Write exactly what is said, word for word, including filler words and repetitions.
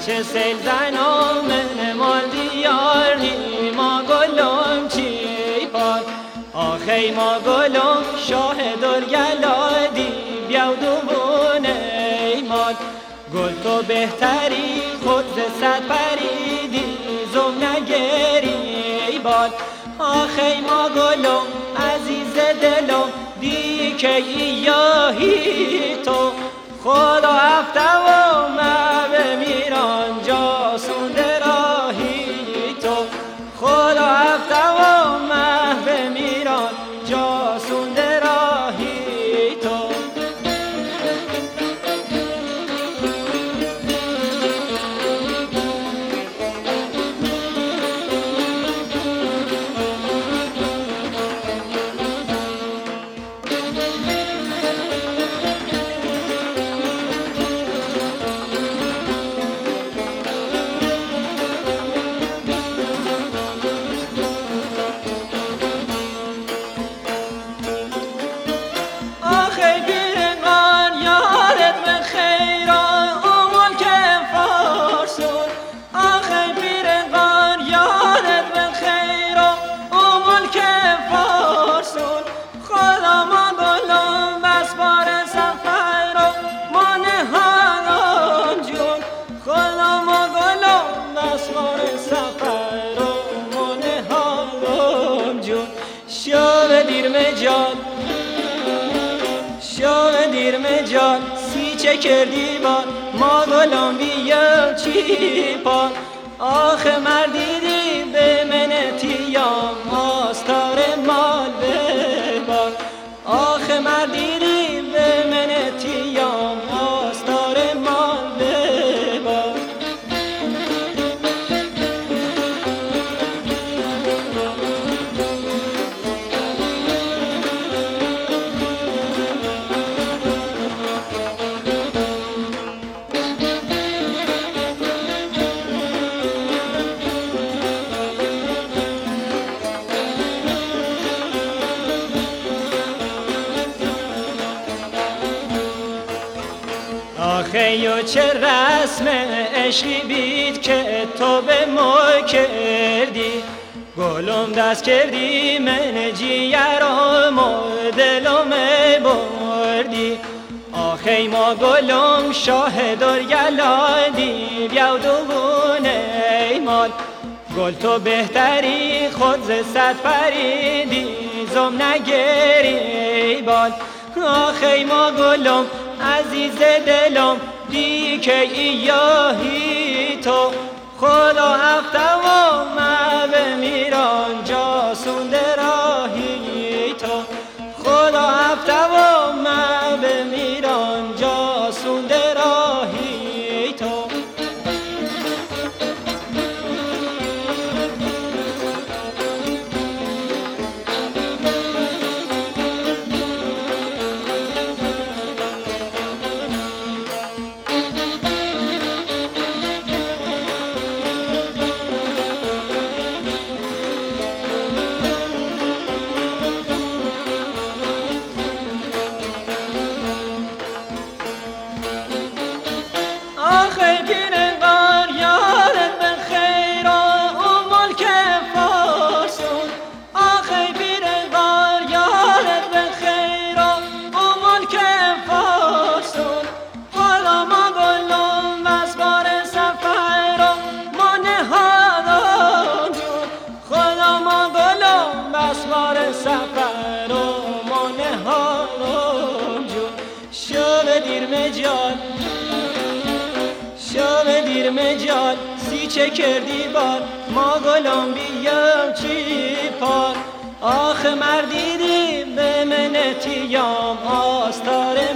چه سیل زنام نمال دیاری ما گلم چی پار آخی ما گلم شاه درگلادی بیاو دوونه ایمان گل تو بهتری خود ز صد پریدی زم نگری بال آخی ما گلم عزیز دلم دی که ایاهی تو خدا هفته و مه میران جاسون راهی تو خدا هفته و مه میران جاسون راهی تو شام دیر مجال سی چه کردی با ما گلم بیا چی پا آخه مردیدی به منتی یا ماستار مال ببار آخه مردیدی به منتی یا ماستار مال ببار آخه چه رسم عشقی بید که تو به ما کردی گلم دست کردی من جیرم و دلم بردی آخه ما گلم شاه درگلادی بیاو دوونه ایمان گل تو بهتری خود ز صد پریدی زم نگری بال آخه ما گلم عزیز دلم دی که ایاهی تو خدا هفته و مه میران جاسون راهی تو خدا هفته و مه میران جاسون راهی تو سفر و مانه ها جون شام دیر مجال شام دیر مجال سی چه کردی بار ما گلم بیام چی پار آخه مردیدی به منتی یام آستار